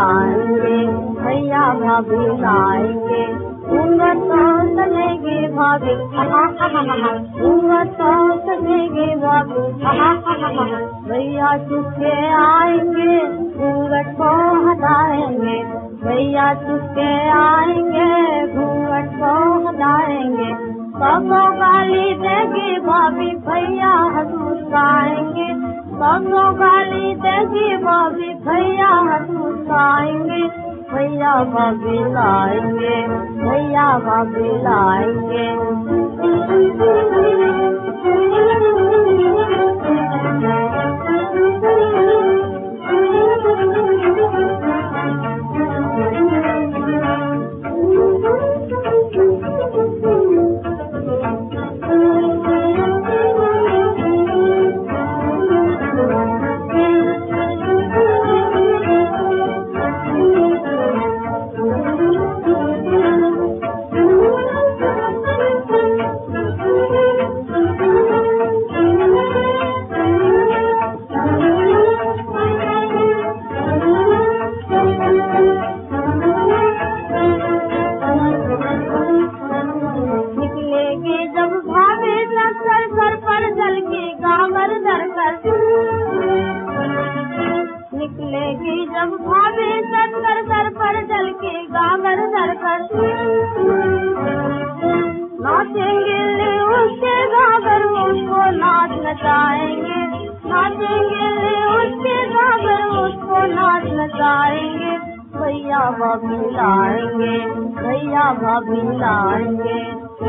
लाएंगे, भैया भाभी लाएंगे। घूंघट तो सजेगी भाभी, घूंघट तो सजेगी भाभी, भैया चुपके आएंगे, घूंघट को हटाएंगे। भैया चुपके आएंगे, घूंघट को हटाएंगे। सबको गाली देगी भाभी, भैया हंसुआएंगे। सबको गाली देगी भाभी, भैया हंसुआएंगे। भैया भाभी लाएंगे, भैया भाभी लाएंगे। निकलेगी जब भाभी सर पर जल के गागर धरकर, नाचेंगे उसके गागर उसको नाच नचाएंगे। नाचेंगे उसके गागर उसको नाच नचाएंगे। भैया भाभी लाएंगे, भैया भाभी लाएंगे।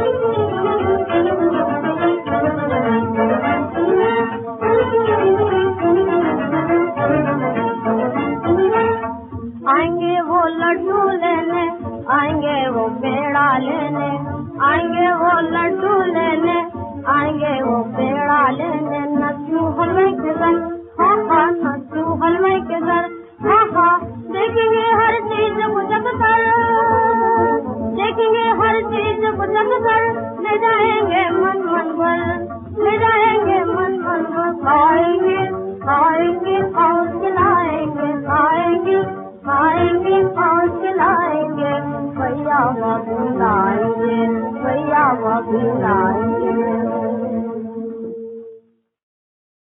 आएंगे वो लड्डू लेने, आएंगे वो पेड़ा लेने, आएंगे वो लड्डू लेने, आएंगे वो पेड़ा लेने। नच्चू हलवाई के घर, हाँ हाँ नच्चू हलवाई के घर, हाँ हाँ देखेंगे हर चीज बुझक कर, देखेंगे हर चीज बुझक कर। ले जाएंगे मन मन भर, ले जाएंगे मन मन भर। खाएंगे खाएंगे और खिलाएंगे, खाएंगे खाएंगे और खिलाएंगे। भैया भाभी लाएंगे, भैया भाभी लाएंगे।